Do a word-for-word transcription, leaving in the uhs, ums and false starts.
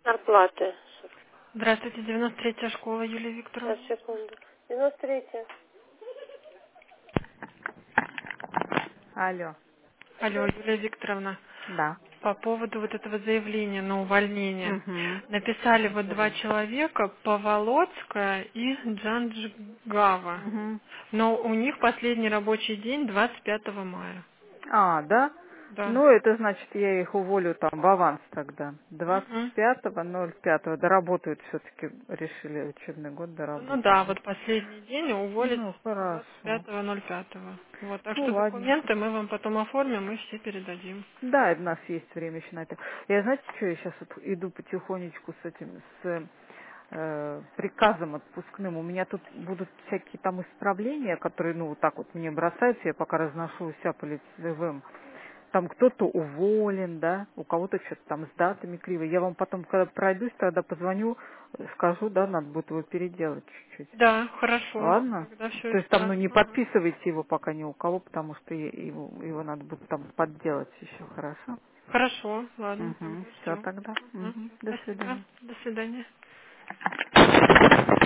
Зарплаты. Здравствуйте, девяносто третья школа, Юлия Сейчас, Викторовна. секунду. девяносто третья. Алло. Алло, Юлия Викторовна. Да. По поводу вот этого заявления на увольнение. Угу. Написали вот два человека, Поволоцкая и Джанджгава. Угу. Но у них последний рабочий день двадцать пятого мая. А, да? Да. Ну, это значит, я их уволю там в аванс тогда. двадцать Мгм. пятого ноль пятого доработают все-таки, решили учебный год Ну доработать, да, да? вот последний день уволится Ну, двадцать хорошо. пятого ноль пятого. Вот, так Ну, что ладненько. документы мы вам потом оформим и все передадим. Да, у нас есть время еще на это. Я, знаете, что я сейчас вот иду потихонечку с этим, с э, приказом отпускным. У меня тут будут всякие там исправления, которые, ну, вот так вот мне бросаются, я пока разношу у себя по лицевым. Там кто-то уволен, да, у кого-то что-то там с датами криво. Я вам потом, когда пройдусь, тогда позвоню, скажу, да, надо будет его переделать чуть-чуть. Да, хорошо. Ладно? Тогда все То есть там, ну, исправим. не Ага. подписывайте его пока ни у кого, потому что е- его, его надо будет там подделать еще, хорошо? Хорошо, ладно, Угу, тогда все все. тогда. Угу. До Спасибо. свидания. До свидания.